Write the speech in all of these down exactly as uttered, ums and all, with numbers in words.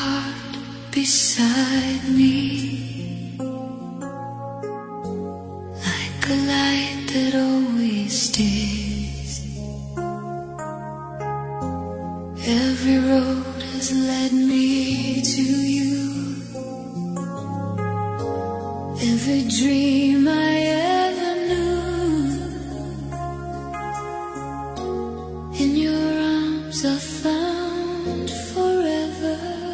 heart beside me, like a light that always stays. Every road has led me to you. Every dream I ever knew, in your arms I found forever.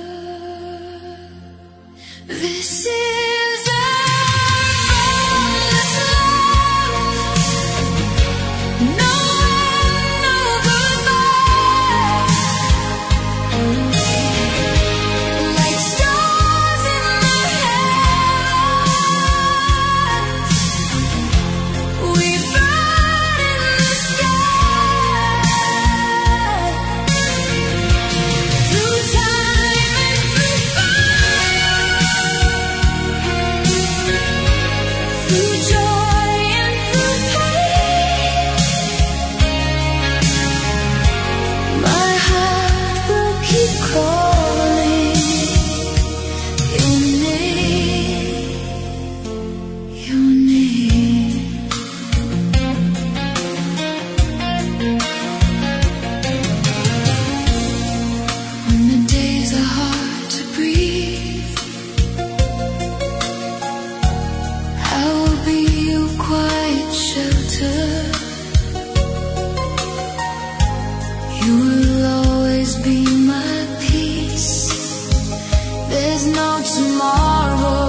This is a boundless love, no end, no goodbye. Like stars in the heavens, we burn in the sky. Through time and through fire, through joy and through pain, my heart will keep calling your name, your name. When the days are hard to breathe, I will be your quiet shelter. You will always be my peace. There's no tomorrow.